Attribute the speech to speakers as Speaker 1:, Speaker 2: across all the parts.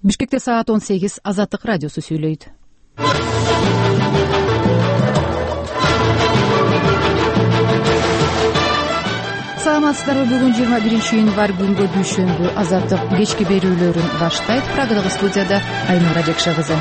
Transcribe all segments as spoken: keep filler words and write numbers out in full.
Speaker 1: Бишкекте саат он сегиз. Азаттык радиосу сүйлөйт. Саламатсыздарбы? Бүгүн жыйырма биринчи январь күнгө дүйшөмбү. Азаттык кечки берүүлөрүн баштайт. Программадагы студияда Айнура Жекше кызы.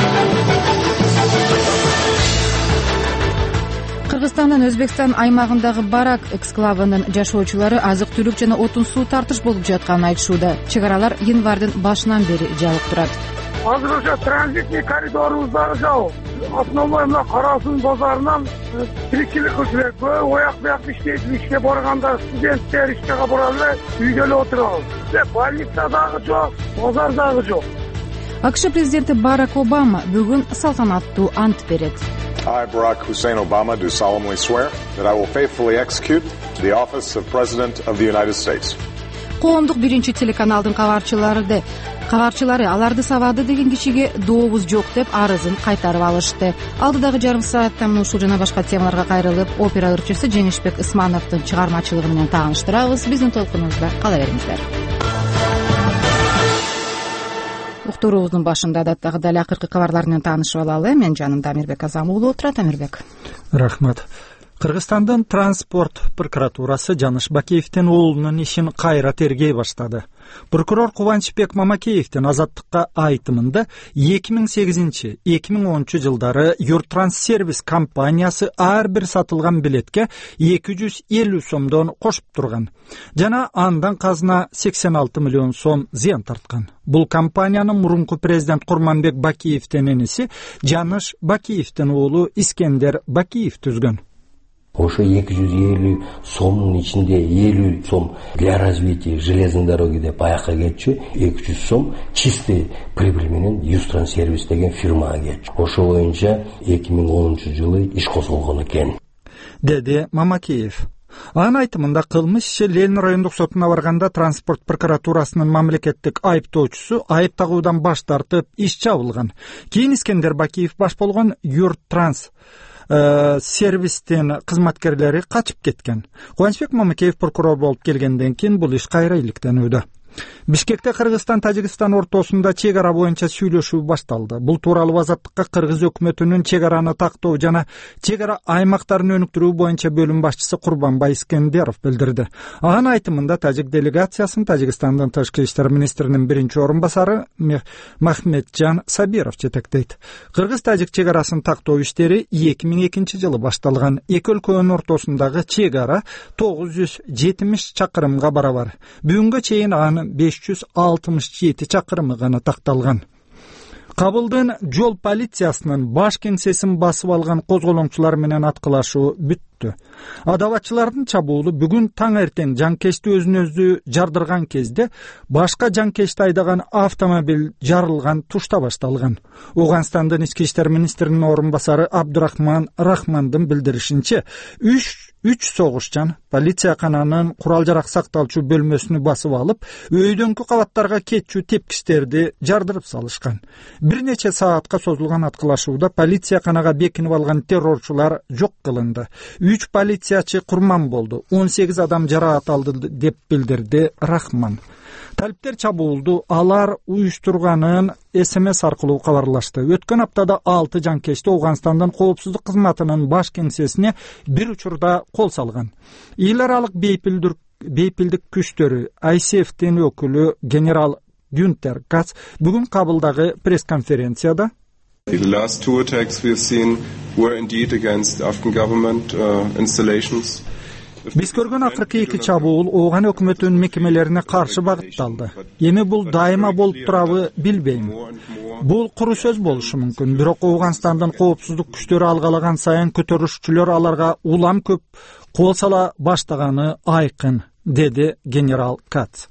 Speaker 1: Кыргызстандын Өзбекстан аймагындагы Барак эксклавынын жашоочулары азык-түлүк жана отун суу тартыш болуп жатканын айтышууда. Чек аралар январдын башынан бери жабык турат.
Speaker 2: Азыр ошо транзитный коридорубуздагы жабык. Основной мына Карасун базарынан тиричилик кылыш керек. Ояк буяк иштейт, ишке барганда студенттер ишке барып эле үйдө эле отурабыз. Больница дагы жок, базар дагы жок.
Speaker 1: АКШ президенти Барак Обама бүгүн салтанаттуу ант берет.
Speaker 3: I, Barack Hussein Obama, do solemnly swear that I will faithfully execute the office of President of the United States.
Speaker 1: Коомдук биринчи телеканалдын кабарчылары кабарчылары аларды сабады деген кишиге дообуз жок деп арызын кайтарып алышты. Алдыдагы жарым саатта ушул жана башка темаларга кайрылып, опера ырчысы Жеңишбек Ысмановдун чыгармачылыгы менен тааныштырабыз. Биздин толкунубузда кала бериңиздер. Уктуруубуздун башында адаттагы дал акыркы кабарлар менен таанышып алалы. Мен жанымда Амирбек Азам уулу отурат. Амирбек.
Speaker 4: Рахмат. Кыргызстандын транспорт прокуратурасы Жаныш Бакеевдин уулунун ишин кайра тергей баштады. Прокурор Кубанычбек Мамакеевдин Азаттыкка айтымында эки миң сегизинчи — эки миң онунчу жылдары Юртранссервис компаниясы ар бир сатылган билетке эки жүз элүү сомдон кошуп турган жана андан казына сексен алты миллион сом зыян тарткан. Бул компаниянын мурунку президент Курманбек Бакеевдин иниси Жаныш Бакеевдин уулу Искендер Бакеев түзгөн.
Speaker 5: Ошо эки жүз элүү сомдун ичинде элүү сом для развития железной дороги деп аяка кетчү, эки жүз сом чистый прибыль менен Юртранссервис деген фирмага кетчү. Ошо боюнча эки миң онунчу жылы иш козголгон экен,
Speaker 4: деди Мамакеев. Анын айтымында кылмыш иши Ленин райондук сотуна барганда транспорт прокуратурасынын мамлекеттик айыптоочусу айып тагуудан баш тартып, иш жабылган. Кийин Искендер Бакеев баш болгон Юртранс сервистин кызматкерлери качып кеткен. Кубанычбек Мамакеев прокурор болуп келгенден кийин бул иш кайра иликтенүүдө. Бишкекте Кыргызстан-Тажикстан ортосунда чек ара боюнча сүйлөшүү башталды. Бул тууралуу Азаттыкка Кыргыз өкмөтүнүн чек араны тактоо жана чек ара аймактарын өнүктүрүү боюнча бөлүм башчысы Курбанбай Искендеров билдирди. Анын айтымында Тажик делегациясын Тажикстандын тышкы иштер министринин биринчи орун басары Махметжан Сабиров жетектейт. Кыргыз-Тажик чек арасын тактоо иштери эки миң экинчи жылы башталган. Эки өлкөнүн ортосундагы чек ара тогуз жүз жетимиш чакырымга барабар. Бүгүнгө чейин анын беш жүз алтымыш жети чакырымы гана такталган. Кабылдын жол полициясынын баш кеңсесин басып алган козголоңчулар менен аткылашуу бүттү. Адабатчылардын чабуулу бүгүн таң эртең жанкечти өзүн өзү жардырган кезде башка жанкечти айдаган автомобиль жарылган тушта башталган. Оганстандын ички иштер министринин орун басары Абдурахман Рахмандын билдиришинче, үч үч согушчан полиция кананын курал жарак сакталчу бөлмөсүнү басып алып, өйдөңкү кабаттарга кетчү тепкичтерди жардырып салышкан. Бир нече саатка созулган аткылашууда полиция канага бекинип алган террорчулар жок кылынды. үч полициячы курман болду, он сегиз адам жараат алды деп билдирди Рахман. Талиптер чабуулду алар уюштурганын эс эм эс аркылуу кабарлашты. Өткөн аптада алты жанкечти Оганстандын коопсуздук кызматынын баш кеңсесине бир учурда кол салган. Эл аралык бейпилдик күчтөрү ай си эфтин өкүлү генерал Günter Katz бүгүн Кабылдагы пресс-конференцияда
Speaker 6: The last two attacks we have seen were indeed against Afghan government uh, installations.
Speaker 4: Биз көргөн акыркы эки чабуул Ооган өкмөтүнүн мекемелерине каршы багытталды. Эми бул дайыма болуп турабы билбейм. Бул куру сөз болушу мүмкүн, бирок Ооганстандын коопсуздук күчтөрү алгалаган сайын көтөрүшчүлөр аларга улам көп кол сала баштаганы айкын, деди генерал Katz.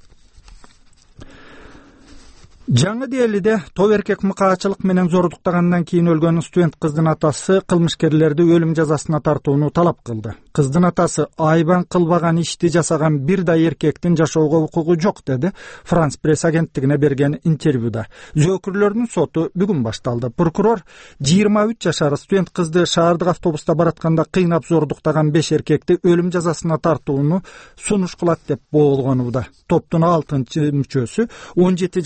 Speaker 4: Жаңы Делиде тоо эркек мыкаачылык менен зордуктагандан кийин өлгөн студент кыздын атасы кылмышкерлерди өлүм жазасына тартууну талап кылды. Кыздын атасы айбан кылбаган ишти жасаган бир да эркектин жашоого укугу жок, деди Франс пресс агенттигине берген интервьюда. Зөөкүрлөрдүн соту бүгүн башталды. Прокурор жыйырма үч жашар студент кызды шаардык автобуста баратканда кыйнап зордуктаган беш эркекти өлүм жазасына тартууну сунуш кылат деп болгонууда. Топтун алтынчы мүчөсү он жети жашта болгон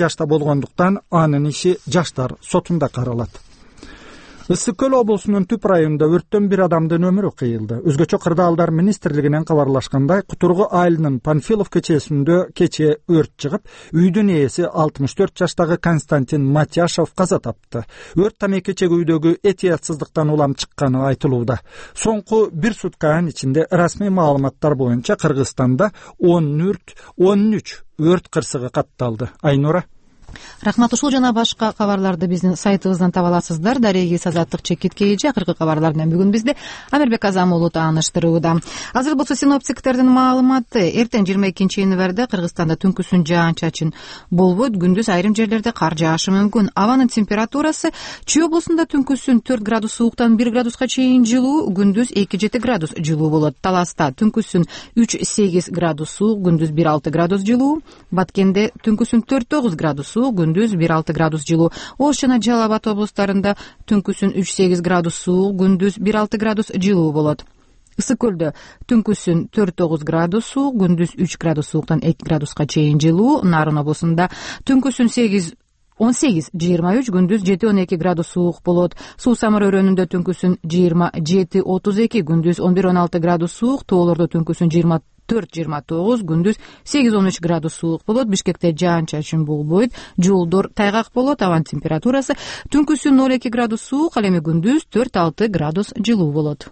Speaker 4: болгондуктан анын иши жаштар сотунда каралат. Ысык көл облусунун Түп районунда өрттөн бир адамдын өмүрү кыйылды. Өзгөчө кырдаалдар министрлигинен кабарлашкандай, Кутургу айылынын Панфилов көчөсүндө кечээ өрт чыгып, үйдүн ээси алтымыш төрт жаштагы Константин Матяшев каза тапты. Өрт тамеки чегүүдөгү этиятсыздыктан улам чыкканы айтылууда. Соңку бир сутканын ичинде расмий маалыматтар боюнча Кыргызстанда он үч өрт кырсыгы катталды. Айнура.
Speaker 1: Рахмат. Ушул жана башка кабарларды биздин сайтыбыздан таба аласыздар. Дарегиз Азаттык чекиткеи акыркы кабарлар менен бүгүн бизде Амирбек Азам уулу тааныштырууда. Азыр болсо синоптиктердин маалыматы: эртең жыйырма экинчи январда Кыргызстанда түнкүсүн жаан-чачын болбойт, күндүз айрым жерлерде кар жаашы мүмкүн. Абанын температурасы Чүй облусунда түнкүсүн төрт градус сууктан бир градуска чейин жылуу, күндүз эки жети градус жылуу болот. Таласта түнкүсүн үч сегиз градус суук, күндүз бир алты градус жылуу. Баткенде түнкүсүн төрт тогуз градус күндүз бир алты градус жылуу. Ош жана Жалал Абад облустарында түнкүсүн үч сегиз градус суук, күндүз бир алты градус жылуу болот. Ысык көлдө түнкүсүн төрт тогуз градус суук, күндүз үч градус сууктан эки градуска чейин жылуу. Нарын облусунда түнкүсүн он сегиз жыйырма үч, күндүз жети он эки градус суук болот. Суу Самыр өрөөнүндө түнкүсүн жыйырма жети отуз эки, күндүз он бир он алты градус суук. Тоолордо түнкүсүн жыйырма төрт жыйырма тогуз, күндүз сегиз он үч градус суук болот. Бишкекте жаан-чачын болбойт, жолдор тайгак болот. Абанын температурасы түнкүсүн ноль эки градус суук, ал эми күндүз төрт алты градус жылуу болот.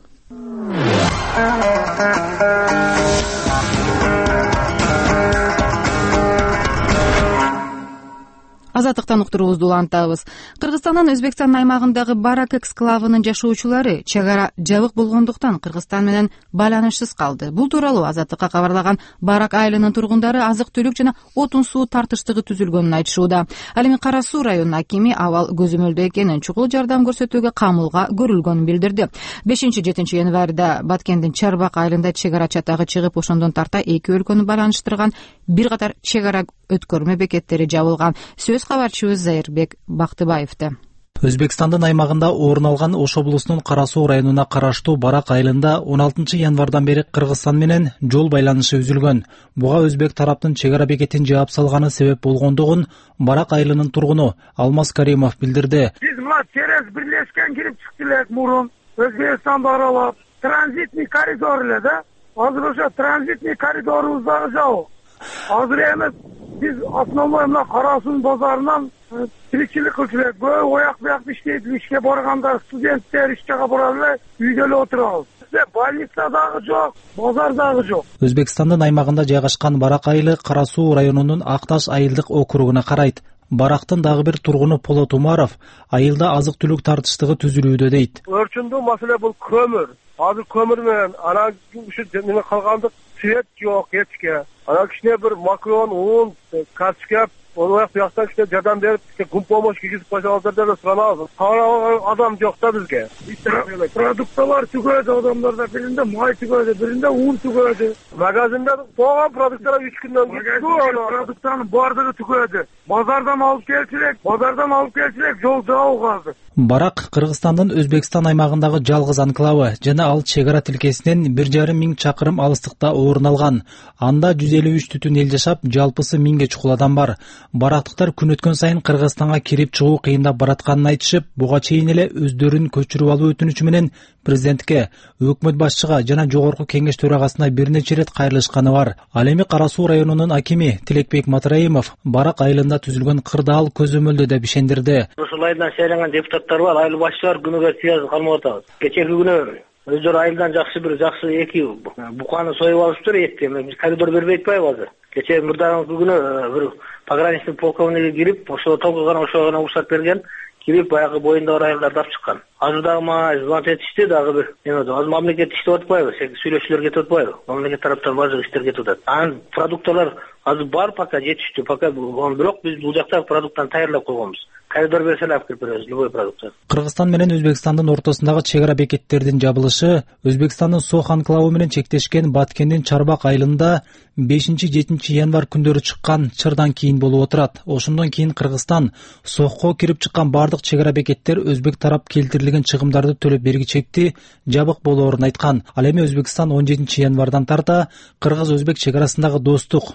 Speaker 1: Азаттыктан уктуруубузду улантабыз. Кыргызстандын Өзбекстан аймагындагы Барак эксклавынын жашоочулары чек ара жабык болгондуктан Кыргызстан менен байланышсыз калды. Бул тууралуу Азаттыкка кабарлаган Барак айылынын тургундары азык-түлүк жана отун суу тартыштыгы түзүлгөнүн айтышууда. Ал эми Кара Суу районунун акими абал көзөмөлдө экенин, чукул жардам көрсөтүүгө камылга көрүлгөнүн билдирди. бешинчи жетинчи январда Баткендин Чарбак айылында чек ара чатагы чыгып, ошондон тарта эки өлкөнү байланыштырган бир катар чек ара өткөрмө бекеттери жабылган. Сөз кабарчыбыз Зайырбек Бактыбаевда.
Speaker 7: Өзбекстандын аймагында орун алган Ош облусунун Кара Суу районуна караштуу Барак айылында он алтынчы январдан бери Кыргызстан менен жол байланышы үзүлгөн. Буга өзбек тараптын чек ара бекетин жаап салганы себеп болгондугун Барак айылынын тургуну Алмаз Каримов билдирди.
Speaker 2: Биз мына через бирлешкен кирип чыкты элек мурун, Өзбекстанды аралап, транзитный коридор эле да. Азыр ошо транзитный коридорубуз дагы жабык. Азыр эми биз основной мына Кара Суу базарынан тиричилик кылчу элек. Көп ояк буяк иштейт, ишке барганда студенттер ишке барып эле үйдө эле отурабыз. Больница дагы жок, базар дагы жок.
Speaker 7: Өзбекстандын аймагында жайгашкан Барак айылы Кара Суу районунун Акташ айылдык округуна карайт. Барактын дагы бир тургуну Полот Умаров айылда азык-түлүк тартыштыгы түзүлүүдө дейт.
Speaker 2: Өрчүндүү маселе бул көмүр. Азыр көмүр менен анан ушу неме калгандык свет жок эчке. Анан кичине бир макарон, ун, картошка, ояк буяктан кичине жардам берип, гум помощь киргизип койсоңуздар деп суранабыз. Кара адам жок да бизге. Продукталар түгөдү, адамдарда биринде май түгөдү, биринде ун түгөдү. Магазинде болгон продукттар үч күндөн кийин продукттардын баардыгы түгөдү. Базардан алып келчилек, базардан алып келчилек жол жабык азыр.
Speaker 7: Барак Кыргызстандын Өзбекстан аймагындагы жалгыз анклавы жана ал чек ара тилкесинен бир жарым миң чакырым алыстыкта орун алган. Анда жүз элүү үч түтүн эл жашап, жалпысы миңге чукул адам бар. Барактыктар күн өткөн сайын Кыргызстанга кирип чыгуу кыйындап баратканын айтышып, буга чейин эле өздөрүн көчүрүп алуу өтүнүчү менен президентке, өкмөт башчыга жана жогорку кеңеш төрагасына бир нече ирет кайрылышканы бар. Ал эми Кара Суу районунун акими Тилекбек Матраимов Барак айылында түзүлгөн кырдаал көзөмөлдө деп ишендирди.
Speaker 8: Ушул айылдан шайланган депутаттар бар, айыл башчылар күнүгө связь калмап атабыз. Кечеги күнү өздөрү айылдан жакшы бир жакшы эки буканы союп алышыптыр этти. Биз коридор бербей атпайбы азыр. Кечээ мурдагы күнү бир пограничный полковниги кирип, ошо толкуган ошого уруксат берген, кирип баягы боюндагы айылдарды алып чыккан. Азыр дагы мага звонок этишти, дагы бир эме азыр мамлекет иштеп атпайбы, сүйлөшүүлөр кетип атпайбы? Мамлекет тараптан баардык иштер кетип атат. Анан продукттар азыр бар, пока жетиштүү, пока бирок биз бул жакта продукттан таярлап койгонбуз. Коридор берсе алып кирип беребиз, любой продукты.
Speaker 7: Кыргызстан менен Өзбекстандын ортосундагы чек ара бекеттердин жабылышы Өзбекстандын Сох анклавы менен чектешкен Баткендин Чарбак айылында бешинчи жетинчи январ күндөрү чыккан чырдан кийин болуп отурат. Ошондон кийин Кыргызстан Сохко кирип чыккан бардык чек ара бекеттер өзбек тарап келтирилген чыгымдарды төлөп бергичекти жабык болоорун айткан. Ал эми Өзбекстан он жетинчи январдан тарта Кыргыз-Өзбек чек арасындагы достук, маданий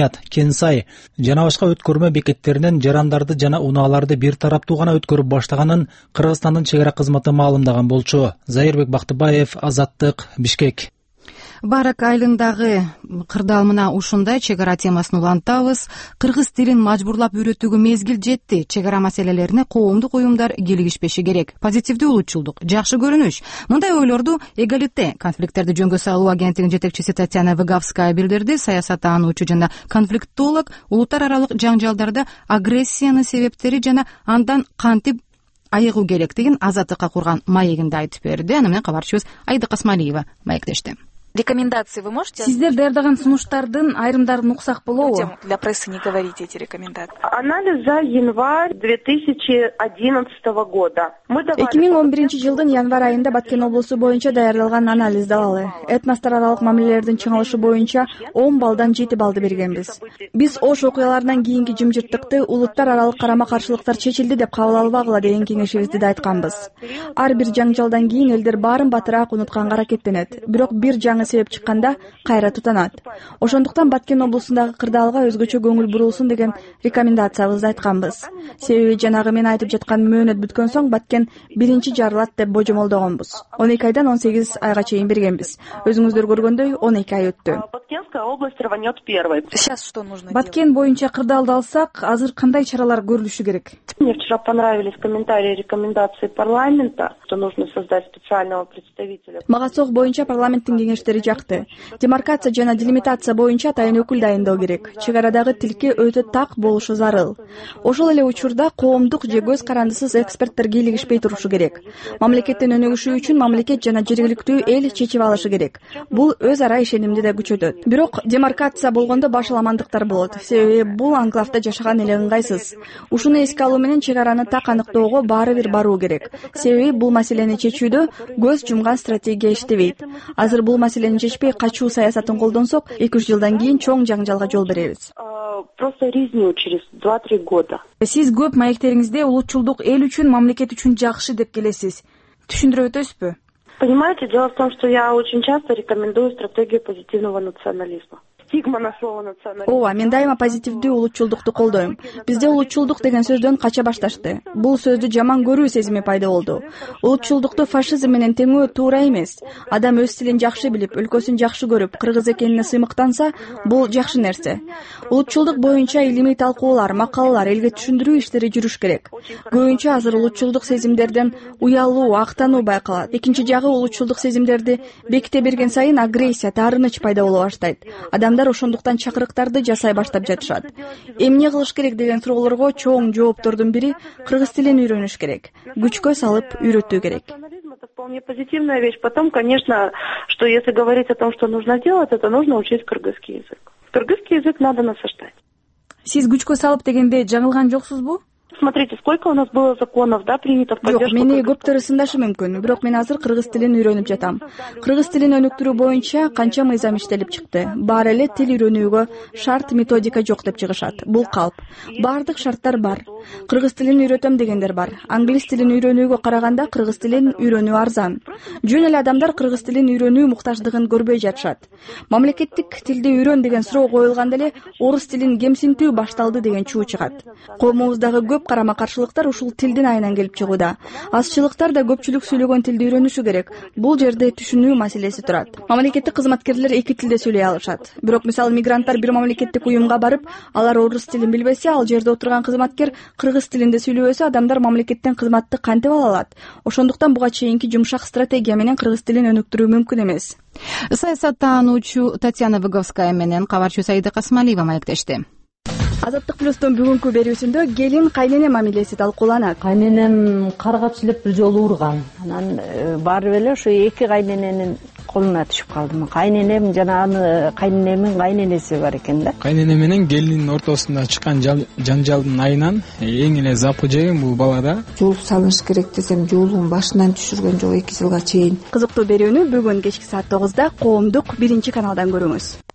Speaker 7: Кенят, Кенсай жана башка өткөрмө бекеттеринен жарандарды жана унааларды бир тараптуу гана өткөрүп баштаганын Кыргызстандын чек ара кызматы маалымдаган болчу. Зайырбек Бактыбаев, Азаттык, Бишкек.
Speaker 1: Барак айылындагы кырдаалмына ушундай чек ара темасын улантабыз. Кыргыз тилин мажбурлап үйрөтүүгө мезгил жетти. Чек ара маселелерине коомдук уюмдар кийлигишпеши керек. Позитивдүү улутчулдук, жакшы көрүнүш. Мындай ойлорду Эгалите конфликттерди жөнгө салуу агенттигинин жетекчиси Татьяна Выговская билдирди. Саясаттануучу жана конфликтолог улуттар аралык жаңжалдарда агрессиянын себептери жана андан кантип айыгуу керектигин Азаттыкка курган маегинде айтып берди. Аны менен кабарчыбыз Айда Касмалиева маектешти.
Speaker 9: Рекомендации вы можете?
Speaker 10: Сиздер даярдаган сунуштардын айрымдарын уксак болобу?
Speaker 9: Для прессы не говорите эти рекомендации.
Speaker 11: Анализ за январь две тысячи одиннадцатого года.
Speaker 10: эки миң он биринчи жылдын январь айында Баткен облусу боюнча даярдалган анализ далалы. Этностор аралык мамилелердин чыңалышы боюнча он балдан жети балды бергенбиз. Биз Ош окуяларынан кийинки жымжырттыкты улуттар аралык карама каршылыктар чечилди деп кабыл албагыла деген кеңешибизди да айтканбыз. Ар бир жаңжалдан кийин элдер баарын батыраак унутканга аракеттенет. Бирок бир жаңы себеп чыкканда кайра тутанат. Ошондуктан Баткен облусундагы кырдаалга өзгөчө көңүл бурулсун деген рекомендациябызды айтканбыз. Себеби жанагы мен айтып жаткан мөөнөт бүткөн соң Баткен биринчи жарылат деп божомолдогонбуз. он эки айдан он сегиз айга чейин бергенбиз. Өзүңүздөр көргөндөй он эки ай өттү.
Speaker 11: Баткенская область рванет первой.
Speaker 9: Сейчас что нужно делать?
Speaker 10: Баткен боюнча кырдаалды алсак, азыр кандай чаралар көрүлүшү керек?
Speaker 11: Мне вчера понравились комментарии и рекомендации парламента, что нужно создать специального представителя.
Speaker 10: Мага сок боюнча парламенттин кеңештери жакты. Демаркация жана делимитация боюнча атайын өкүл дайындоо керек. Чек арадагы тилке өтө так болушу зарыл. Ошол эле учурда коомдук же көз карандысыз эксперттер кийлигишпей турушу керек. Мамлекеттин өнүгүшү үчүн мамлекет жана жергиликтүү эл чечип алышы керек. Бул өз ара ишенимди да күчөтөт. Бирок демаркация болгондо башаламандыктар болот. Себеби бул анклавда жашаган эле ыңгайсыз. Ушуну эске алуу менен чек араны так аныктоого баары бир баруу керек. Себеби бул маселени чечүүдө көз жумган стратегия иштебейт. Азыр бул маселени чечпей качуу саясатын колдонсок, эки үч жылдан кийин чоң жаңжалга жол беребиз.
Speaker 11: Просто резню через два-три года.
Speaker 10: Сиз көп маектериңизде улутчулдук эл үчүн, мамлекет үчүн жакшы деп келесиз. Түшүндүрүп өтөсүзбү?
Speaker 11: Понимаете, дело в том, что я очень часто рекомендую стратегию позитивного национализма. Стигма на слово национализм.
Speaker 10: Ооба, мен дайыма позитивдүү улутчулдукту колдойм. Бизде улутчулдук деген сөздөн кача башташты. Бул сөздү жаман көрүү сезими пайда болду. Улутчулдукту фашизм менен теңөө туура эмес. Адам өз тилин жакшы билип, өлкөсүн жакшы көрүп, кыргыз экенине сыймыктанса, бул жакшы нерсе. Улутчулдук боюнча илимий талкуулар, макалалар, элге түшүндүрүү иштери жүрүш керек. Көбүнчө азыр улутчулдук сезимдерден уялуу, актануу байкалат. Экинчи жагы улутчулдук сезимдерди беките берген сайын агрессия, таарыныч пайда боло баштайт. Адамдар ошондуктан чакырыктарды жасай баштап жатышат. Эмне кылыш керек деген суроолорго чоң жооптордун бири кыргыз тилин үйрөнүш керек. Күчкө салып үйрөтүү керек.
Speaker 11: Это вполне позитивная вещь. Потом, конечно, что если говорить о том, что нужно делать, это нужно учить кыргызский язык. Кыргызский язык надо насаждать.
Speaker 10: Сиз күчкө салып дегенде жаңылган жоксузбу?
Speaker 11: Смотрите, сколько у нас было законов, да, принято в поддержку.
Speaker 10: Жок, мени көптөр ысындашы мүмкүн, бирок мен азыр кыргыз тилин үйрөнүп жатам. Кыргыз тилин өнүктүрүү боюнча канча мыйзам иштелип чыкты. Баары эле тил үйрөнүүгө шарт, методика жок деп чыгышат. Бул калп. Бардык шарттар бар. Кыргыз тилин үйрөтөм дегендер бар. Англис тилин үйрөнүүгө караганда кыргыз тилин үйрөнүү арзан. Жөн эле адамдар кыргыз тилин үйрөнүү муктаждыгын көрбөй жатышат. Мамлекеттик тилди үйрөн деген суроо коюлганда эле орус тилин кемсинтүү башталды деген чуу чыгат. Коомубуздагы көп карама каршылыктар ушул тилдин айынан келип чыгууда. Азчылыктар да көпчүлүк сүйлөгөн тилди үйрөнүшү керек. Бул жерде түшүнүү маселеси турат. Мамлекеттик кызматкерлер эки тилде сүйлөй алышат. Бирок мисалы мигранттар бир мамлекеттик уюмга барып, алар орус тилин билбесе, ал жерде отурган кызматкер кыргыз тилинде сүйлөбөсө, адамдар мамлекеттен кызматты кантип ала алат? Ошондуктан буга чейинки жумшак стратегия менен кыргыз тилин өнүктүрүү мүмкүн эмес.
Speaker 1: Саясаттануучу Татьяна Выговская менен кабарчыбыз Айда Касмалиева маектешти.
Speaker 10: Азаттык плюстун бүгүнкү берүүсүндө келин кайнене мамилеси талкууланат.
Speaker 12: Кайненем каргап силеп бир жолу урган. Анан барып эле ошо эки кайнененин колуна түшүп калдым. Кайненем жана аны кайненемин кайненеси бар экен да.
Speaker 13: Кайнене менен келиндин ортосунда чыккан жаңжалдын айынан эң эле запы жеген бул балада.
Speaker 14: Жол салыш керек десем, жолун башынан түшүргөн жок эки жылга чейин.
Speaker 10: Кызыктуу берүүнү бүгүн кечки саат тогузда коомдук биринчи каналдан көрүңүз.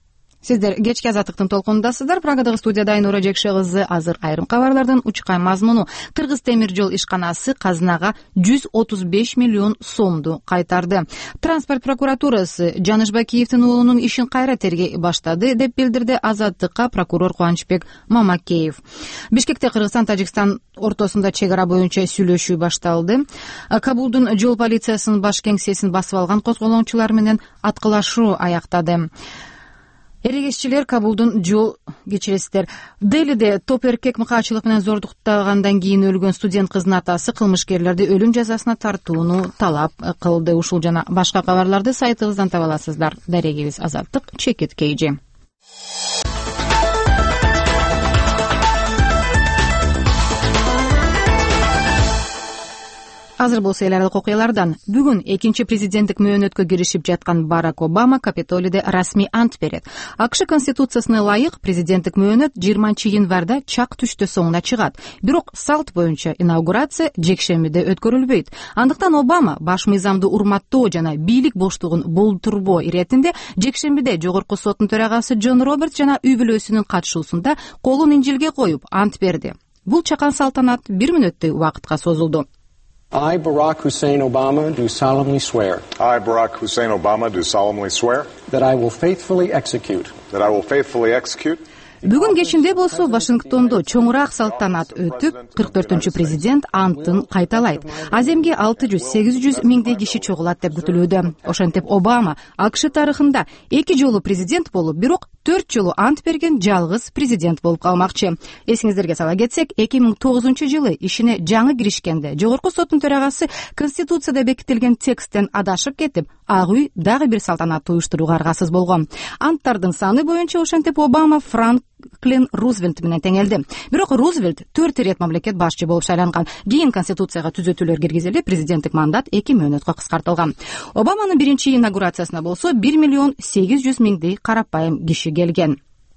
Speaker 1: сиздер кечки азаттыктын толкунундасыздар. Прагадагы студияда Айнура Жекше кызы. Азыр айрым кабарлардын учкай мазмуну. Кыргыз темир жол ишканасы казынага жүз отуз беш миллион сомду кайтарды. Транспорт прокуратурасы Жаныш Бакиевдин уулунун ишин кайра тергей баштады деп билдирди Азаттыкка прокурор Кубанычбек Мамакеев. Бишкекте Кыргызстан Тажикстан ортосунда чек ара боюнча сүйлөшүү башталды. Кабулдун жол полициясынын баш кеңсесин басып алган козголоочулар менен аткылашуу аяктады. Эрегешчилер Кабулдун жол кечиресиздер. Делиде топ эркек мыкаачылык менен зордуктагандан кийин өлгөн студент кыздын атасы кылмышкерлерди өлүм жазасына тартууну талап кылды. Ушул жана башка кабарларды сайтыбыздан таба аласыздар. Дарегибиз Азаттык Чекит Кейжи. Азыр болсо эл аралык окуялардан. Бүгүн экинчи президенттик мөөнөткө киришип жаткан Барак Обама Капитолийде расмий ант берет. АКШ конституциясына ылайык президенттик мөөнөт жыйырманчы январда чак түштө соңуна чыгат. Бирок салт боюнча инаугурация жекшембиде өткөрүлбөйт. Андыктан Обама баш мыйзамды урматтоо жана бийлик боштугун болтурбоо иретинде жекшембиде Жогорку соттун төрагасы Джон Робертс жана үй бүлөсүнүн катышуусунда колун инжилге коюп ант берди. Бул чакан салтанат бир мүнөттөй убакытка созулду.
Speaker 15: I, Barack Hussein Obama, do solemnly swear.
Speaker 3: I, Barack Hussein Obama, do solemnly swear.
Speaker 15: That I will faithfully execute.
Speaker 3: That I will faithfully execute.
Speaker 1: Бүгүн кечинде болсо Вашингтондо чоңураак салтанат өтүп, кырк төртүнчү президент антын кайталайт. Аземге алты жүз сегиз жүз миңдей киши чогулат деп күтүлүүдө. Ошентип Обама АКШ тарыхында эки жолу президент болуп, бирок төрт жолу ант берген жалгыз президент болуп калмакчы. Эсиңиздерге сала кетсек, эки миң тогузунчу жылы ишине жаңы киришкенде Жогорку соттун төрагасы Конституцияда бекитилген тексттен адашып кетип, Ак үй дагы бир салтанатты уюштурууга аргасыз болгон. Анттардын саны боюнча ошентип Обама Франклин Рузвельт менен теңелди. Бирок Рузвельт төрт ирет мамлекет башчы болуп шайланган. Кийин Конституцияга түзөтүүлөр киргизилип, президенттик мандат эки мөөнөткө кыскартылган. Обаманын биринчи инаугурациясына болсо бир миллион сегиз жүз миңдей карапайым киши келген.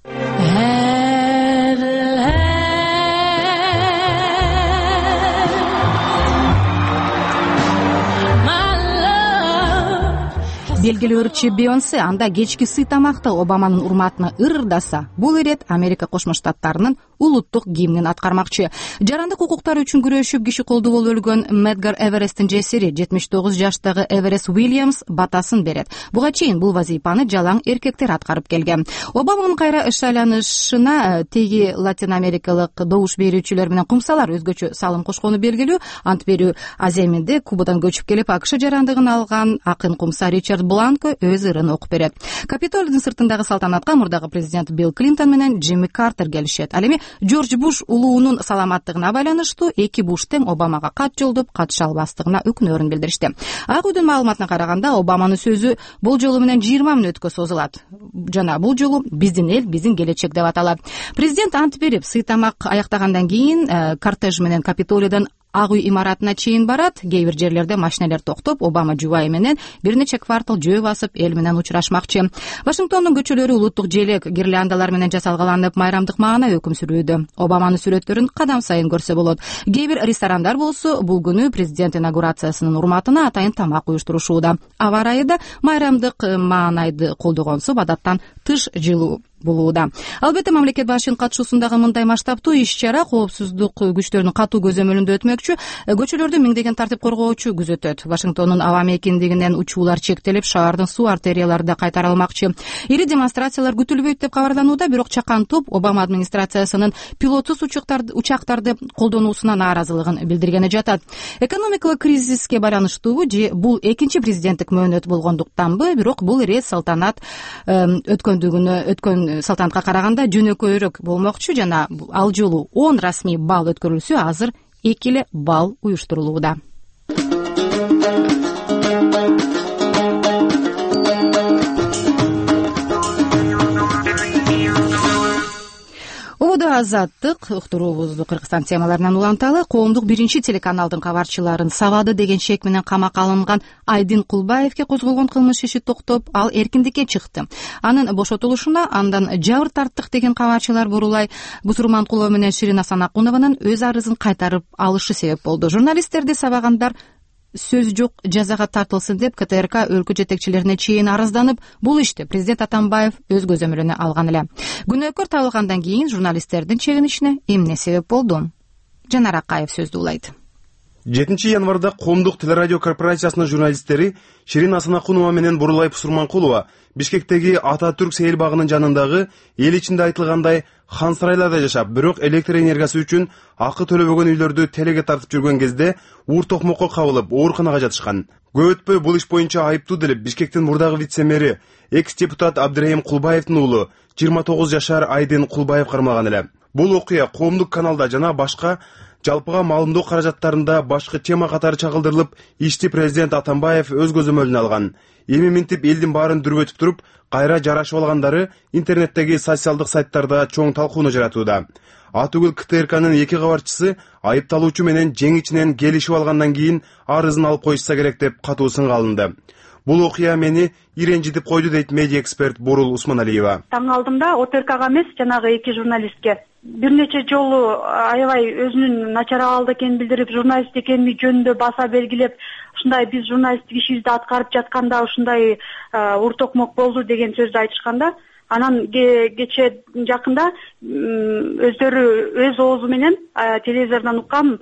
Speaker 1: Белгилүү ырчы Бейонсе анда кечки сый тамакта Обаманын урматына ырдаса, бул ирет Америка Кошмо Штаттарынын улуттук гимнин аткармакчы. Жарандык укуктары үчүн күрөшүп киши колду болуп өлгөн Медгар Эвересттин жесири жетимиш тогуз жаштагы Эверест Уильямс батасын берет. Буга чейин бул вазифаны жалаң эркектер аткарып келген. Обаманын кайра шайланышына теги Латин Америкалык добуш берүүчүлөр менен кумсалар өзгөчө салым кошкону белгилүү. Ант берүү аземинде Кубадан көчүп келип АКШ жарандыгын алган акын кумса Ричард Бланко өз ырын окуп берет. Капитолийдин сыртындагы салтанатка мурдагы президент Билл Клинтон менен Джимми Картер келишет. Ал эми Джордж Буш улуунун саламаттыгына байланыштуу эки Буш тең Обамага кат жолдоп катыша албастыгына өкүнөрүн билдиришти. Ак үйдүн маалыматына караганда Обаманын сөзү бул жолу менен жыйырма мүнөткө созулат. Жана бул жолу биздин эл, биздин келечек деп аталат. Президент ант берип, сый тамак аяктагандан кийин кортеж менен Капитолийден Ак үй имаратына чейин барат. Кээ бир жерлерде машиналар токтоп, Обама жубайы менен бир нече квартал жөө басып, эл менен учурашмакчы. Вашингтондун көчөлөрү улуттук желек гирляндалар менен жасалгаланып, майрамдык маана өкүм сүрүүдө. Обаманын сүрөттөрүн кадам сайын көрсө болот. Кээ бир ресторандар болсо, бул күнү президент инаугурациясынын урматына атайын тамак уюштурушууда. Аба ырайы да майрамдык маанайды колдогонсо адаттан тыш жылуу болууда. Албетте мамлекет башчынын катышуусундагы мындай масштабтуу иш-чара коопсуздук күчтөрүнүн катуу көзөмөлүндө өтмөкчү. Көчөлөрдө миңдеген тартип коргоочу күзөтөт. Вашингтондун аба мейкиндигинен учуулар чектелип, шаардын суу артериялары да кайтарылмакчы. Ири демонстрациялар күтүлбөйт деп кабарланууда, бирок чакан топ Обама администрациясынын пилотсуз учактарды учактарды колдонуусуна нааразылыгын билдиргени жатат. Экономикалык кризиске байланыштуубу же бул экинчи президенттик мөөнөт болгондуктанбы, бирок бул ири салтанат өткөндүгүнө өткөн салтанатка караганда жөнөкөйрөөк болмокчу жана ал жолу он расмий бал өткөрүлсө, азыр эки эле бал уюштурулууда. Ободо Азаттык уктуруубузду Кыргызстан темаларынан уланталы. Коомдук биринчи телеканалдын кабарчыларын сабады деген шек менен камакка алынган Айдин Кулбаевке козголгон кылмыш иши токтоп, ал эркиндикке чыкты. Анын бошотулушуна андан жабыр тарттык деген кабарчылар Бурулай Бусурманкулова менен Ширин Асанакунованын өз арызын кайтарып алышы себеп болду. Журналисттерди сабагандар сөз жок жазага тартылсын деп ка тэ эр к өлкө жетекчилерине чейин арызданып, бул ишти президент Атамбаев өз көзөмөлүнө алган эле. Күнөөкөр табылгандан кийин журналисттердин чегинишине эмне себеп болду? Жанар Акаев сөздү улайт.
Speaker 16: жетинчи январда Коомдук телерадио корпорациясынын журналисттери Ширин Асанакунова менен Бурулай Пусурманкулова Бишкектеги Ататүрк сейил багынын жанындагы эл ичинде айтылгандай хан сарайларда жашап, бирок электр энергиясы үчүн акы төлөбөгөн үйлөрдү телеге тартып жүргөн кезде уур токмокко кабылып, ооруканага жатышкан. Көп өтпөй бул иш боюнча айыптуу делип Бишкектин мурдагы вице-мэри, экс-депутат Абдырайым Кулбаевдин уулу жыйырма тогуз жашар Айдын Кулбаев кармалган эле. Бул окуя коомдук каналда жана башка жалпыга маалымдоо каражаттарында башкы тема катары чагылдырылып, ишти президент Атамбаев өз көзөмөлүнө алган. Эми минтип элдин баарын дүрбөтүп туруп, кайра жарашып алгандары интернеттеги социалдык сайттарда чоң талкууну жаратууда. Атүгүл ка тэ эр кнын эки кабарчысы айыпталуучу менен жеңичинен келишип алгандан кийин арызын алып коюшса керек деп катуу сынга алынды. Бул окуя мени иренжитип койду дейт медиа эксперт Бурул Усманалиева.
Speaker 11: Таң алдымда о тэ эр кга эмес, жанагы эки журналистке бир нече жолу аябай өзүнүн начар абалда экенин билдирип, журналист экеними жөнүндө баса белгилеп, ушундай биз журналисттик ишибизди аткарып жатканда ушундай ур токмок болду деген сөздү айтышканда, анан кечээ жакында өздөрү өз оозу менен телевизордон уккам,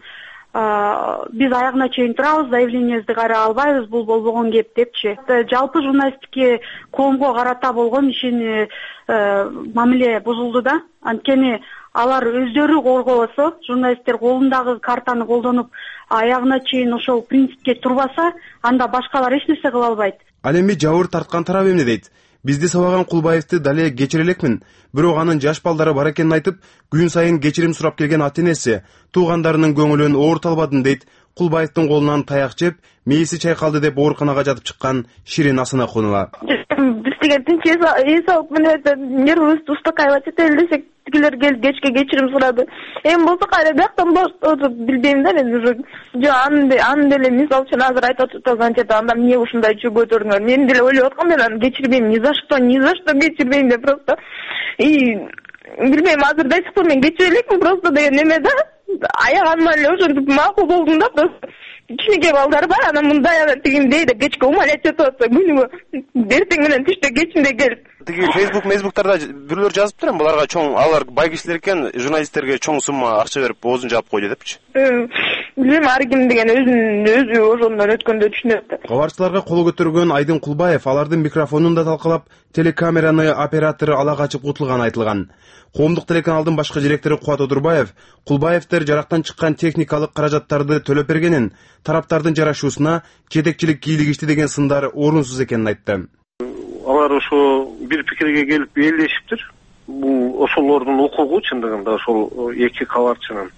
Speaker 11: биз аягына чейин турабыз, заявлениябызды кайра албайбыз, бул болбогон кеп депчи. Жалпы журналисттикке коомго карата болгон ишени мамиле бузулду да. Анткени алар өздөрү коргобосо, журналисттер колундагы картаны колдонуп, аягына чейин ошол принципке турбаса, анда башкалар эч нерсе кыла албайт.
Speaker 16: Ал эми жабыр тарткан тарап эмне дейт? Бизди сабаган Кулбаевди дале кечире элекмин. Бирок анын жаш балдары бар экенин айтып, күн сайын кечирим сурап келген ата-энеси, туугандарынын көңүлүн ооруталбадым дейт. Кулбаевдин колунан таяк жеп, мээси чайкалды деп ооруканага жатып чыккан Ширин Асанакунова.
Speaker 17: Биз деген тинч эс алып мына нервибизди успокаивать этели десек, тигилер келип кечке кечирим сурады. Эми болсо кайра бияктан баш билбейм да мен уже. Жок, аны аны деле мисалы үчүн азыр айтып атат, анча анда эмне ушундай чүй көтөрүңөр. Мен деле ойлоп аткам, мен аны кечирбейм, ни за что, ни за что кечирбейм деп просто. И билбейм, азыр до сих пор мен кечире элекмин просто деген неме да. Аяган эле ошентип макул болдум да, просто кичинекей балдар бар, анан мындай анан тигиндей деп кечке умалять этип атса, күнүгө эртең менен түштө кечинде келип.
Speaker 16: Тиги Facebook, Facebooktарда бирлөр жазыптыр, буларга чоң, алар бай кишилер экен, журналисттерге чоң сумма акча берип, оозун жаап койду депчи.
Speaker 17: Билбейм, ар ким деген өзүнүн өзү ошондон өткөндө түшүнөт.
Speaker 16: Кабарчыларга кол көтөргөн Айдын Кулбаев алардын микрофонун да талкалап, телекамераны оператору ала качып утулганы айтылган. Коомдук телеканалдын башкы директору Кубат Одурбаев Кулбаевдер жарактан чыккан техникалык каражаттарды төлөп бергенин, тараптардын жарашуусуна жетекчилик кийлигишти деген сындар орунсуз экенин айтты.
Speaker 18: Алар ошо бир пикирге келип элдешиптир. Бул ошолордун укугу чындыгында ошол эки кабарчынын.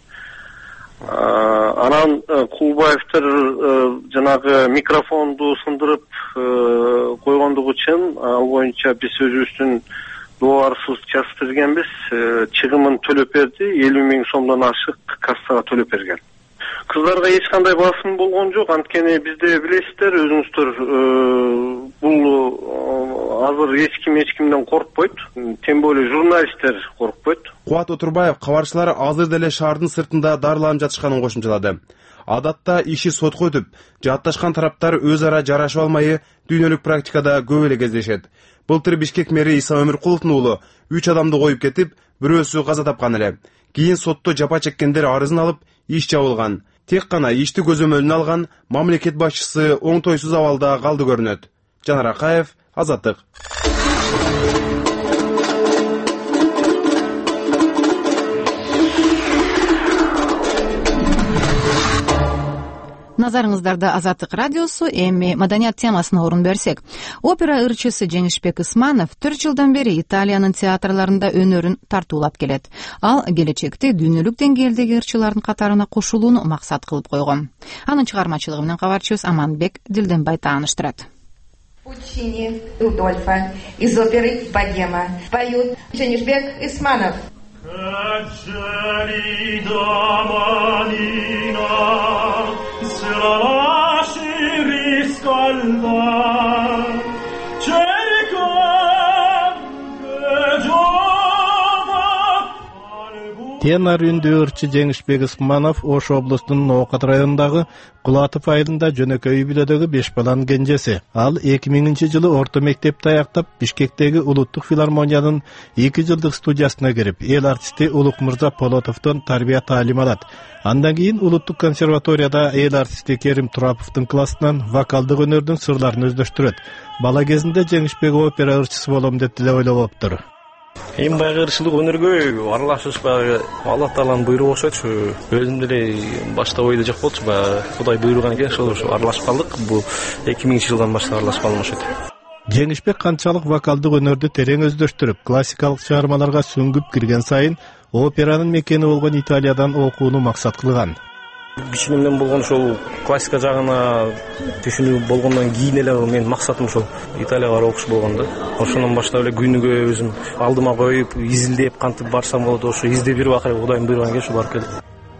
Speaker 18: Анан Кулбаевдер жанагы микрофонду сындырып койгондугу үчүн ал боюнча биз өзүбүздүн дуарсыз жазып бергенбиз, чыгымын төлөп берди, элүү миң сомдон ашык кассага төлөп берген. Кыздарга эч кандай басым болгон жок, анткени бизде билесиздер, өзүңүздөр бул азыр эч ким эч кимден коркпойт, тем более журналисттер коркпойт.
Speaker 16: Кубат Отурбаев кабарчылар азыр деле шаардын сыртында дарыланып жатышканын кошумчалады. Адатта иши сотко өтүп, жаатташкан тараптар өз ара жарашып алмайы дүйнөлүк практикада көп эле кездешет. Былтыр Бишкек мэри Иса Өмүркуловдун уулу үч адамды коюп кетип, бирөөсү каза тапкан эле. Кийин сотто жапа чеккендер арызын алып, иш жабылган. Тек гана ишти көзөмөлүнө алган мамлекет башчысы оңтойсуз абалда калды көрүнөт. Жанар Акаев, Азаттык.
Speaker 1: Назарыңыздарда Азаттык радиосу. Эми маданият темасына орун берсек, опера ырчысы Жеңишбек Исманов төрт жылдан бери Италиянын театрларында өнөрүн тартуулап келет. Ал келечекте дүйнөлүк деңгээлдеги ырчылардын катарына кошулууну максат кылып койгон. Анын чыгармачылыгы менен кабарчыбыз Аманбек Дилденбай тааныштырат.
Speaker 19: Пуччини, Рудольфа из оперы «Богема» поют Жеңишбек Исманов.
Speaker 20: Тенор үндүү ырчы Жеңишбек Ысманов Ош облусунун Оокат районундагы Кулатов айылында жөнөкөй үй бүлөдөгү беш баланын кенжеси. Ал эки миңинчи жылы орто мектепти аяктап, Бишкектеги Улуттук филармониянын эки жылдык студиясына кирип, эл артисти Улукмырза Полотовдон тарбия таалим алат. Андан кийин Улуттук консерваторияда эл артисти Керим Тураповдун классынан вокалдык өнөрдүн сырларын өздөштүрөт. Бала кезинде Жеңишбек опера ырчысы болом деп деле ойлоптур.
Speaker 21: Эми баягы ырчылык өнөргө аралашыш баягы Алла Тааланын буйругу окшойчу. Өзүм деле башта ойдо жок болчу, баягы Кудай буйруган экен, ошол аралашып калдык. Бул эки миңинчи жылдан баштап аралашып калдым ошентип.
Speaker 20: Жеңишбек канчалык вокалдык өнөрдү терең өздөштүрүп, классикалык чыгармаларга сүңгүп кирген сайын операнын мекени болгон Италиядан окууну максат кылган.
Speaker 21: Кичинемден болгон ошол классика жагына түшүнүү болгондон кийин эле менин максатым ошол Италияга барып окуш болгон да. Ошондон баштап эле күнүгө өзүм алдыма коюп, изилдеп кантип барсам болот, ошо издеп жүрүп акыры Кудайдын буйруган кеши барып келдим.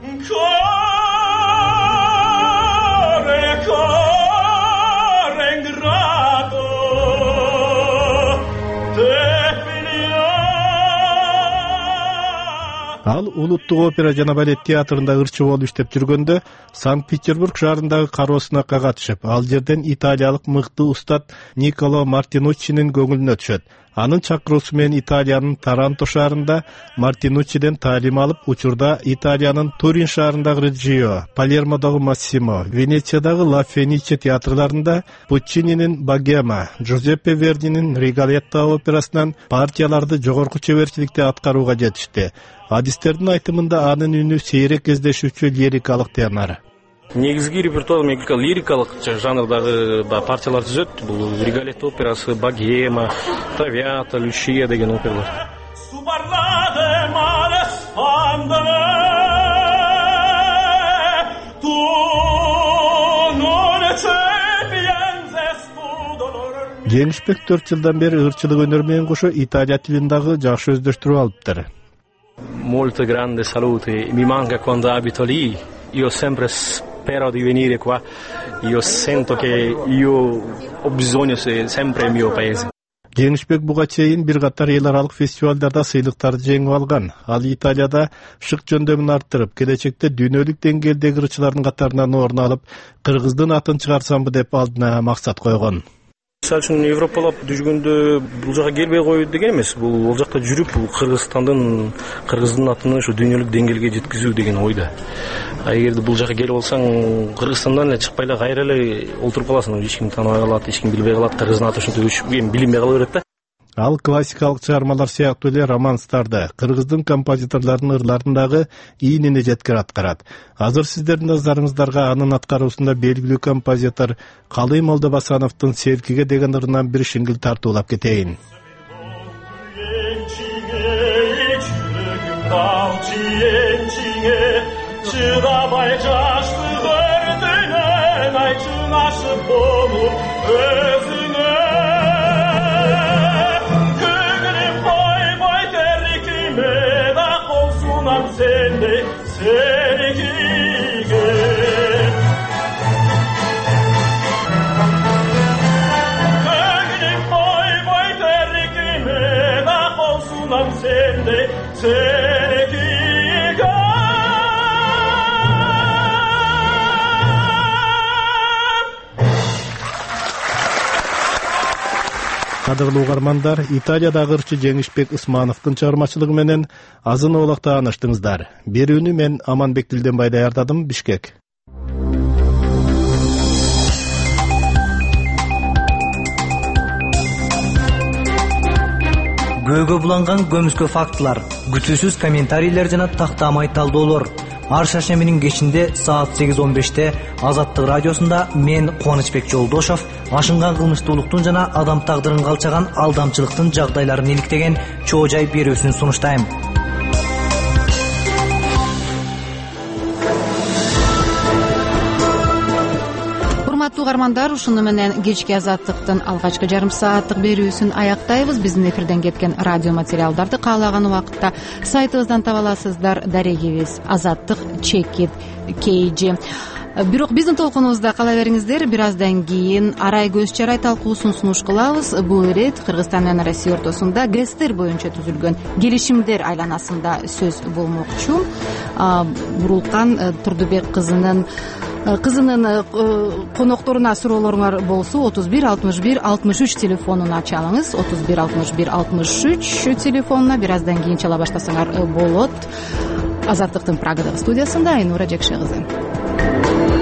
Speaker 20: Ал Улуттук опера жана балет театрында ырчы болуп иштеп жүргөндө Санкт-Петербург шаарындагы кароосунакка катышып, ал жерден италиялык мыкты устат Николо Мартинуччинин көңүлүнө түшөт. Анын чакыруусу менен Италиянын Таранто шаарында Мартинуччиден таалим алып, учурда Италиянын Турин шаарындагы Реджио, Палермодогу Массимо, Венециядагы Ла Фениче театрларында Пуччининин Богема, Джузеппе Вердинин Риголетто операсынан партияларды жогорку чеберчиликте аткарууга жетишти. Адистердин айтымында анын үнү сейрек кездешүүчү лирикалык тенор.
Speaker 21: Негизги репертуар лирикалык жанрдагы партиялар түзөт. Бул Риголетто операсы, Богема, Травиата, Лючия деген опералар.
Speaker 20: Жеңишбек төрт жылдан бери ырчылык өнөр менен кошо Италия тилин дагы жакшы өздөштүрүп алыптыр.
Speaker 21: Molto grande salute, mi manca quando abito lì. Io sempre spero di venire qua. Io sento che io ho bisogno sempre del mio paese.
Speaker 20: Жеңишбек буга чейин бир катар эл аралык фестивалдарда сыйлыктарды жеңип алган. Ал Италияда шык жөндөмүн арттырып, келечекте дүйнөлүк деңгээлдеги ырчылардын катарынан орун алып, кыргыздын атын чыгарсамбы деп алдына максат койгон.
Speaker 21: Мисалы үчүн Европалап жүргөндө бул жака келбей коюу деген эмес. Бул ал жакта жүрүп, бул Кыргызстандын, Кыргыздын атын ушу дүйнөлүк деңгээлге жеткизүү деген ойда. А эгерде бул жака келип алсаң, Кыргызстандан эле чыкпай эле кайра эле олтуруп каласың. Эч ким тааныбай калат, эч ким билбей калат. Кыргыздын аты ушинтип эми билинбей кала берет да.
Speaker 20: Ал классикалык чыгармалар сыяктуу эле романстарды, кыргыздын композиторлорунун ырларындагы ийинини жеткир аткарат. Азыр сиздердин назарыңыздарга анын аткаруусунда белгилүү композитор Калый Молдобасановдун Sevgiге деген ырынан бир шиңгил тартуулап кетейин. Кадырлуу угармандар, Италиядагы ырчы Жеңишбек Ысмановдун чыгармачылыгы менен азын оолак тааныштыңыздар. Берүүнү мен Аманбек Дилденбай даярдадым, Бишкек.
Speaker 22: Көөгө буланган көмүскө фактылар, күтүүсүз комментарийлер жана тактамай талдоолор. Ар шаршембинин кечинде саат сегиз он беште Азаттык радиосунда мен Кубанычбек Жолдошов ашынган кылмыштуулуктун жана адам тагдырын калчаган алдамчылыктын жагдайларын иликтеген чоо жай берүүсүн сунуштайм.
Speaker 1: Урматтуу угармандар, ушуну менен кечки Азаттыктын алгачкы жарым сааттык берүүсүн аяктайбыз. Биздин эфирден кеткен радио материалдарды каалаган убакытта сайтыбыздан таба аласыздар. Дарегибиз азаттык чекит kg. бирок биздин толкунубузда кала бериңиздер. Бир аздан кийин арай көз чарай талкуусун сунуш кылабыз. Бул ирет Кыргызстан менен Россия ортосунда гэстер боюнча түзүлгөн келишимдер айланасында сөз болмокчу. Бурулкан Турдубек кызынын кызынын конокторуна суроолоруңар болсо отуз бир алтымыш бир алтымыш үч телефонуна чалыңыз. отуз бир алтымыш бир алтымыш үч телефонуна бир аздан кийин чала баштасаңар болот. Азаттыктын Прагадагы студиясында Айнура Жекше кызы.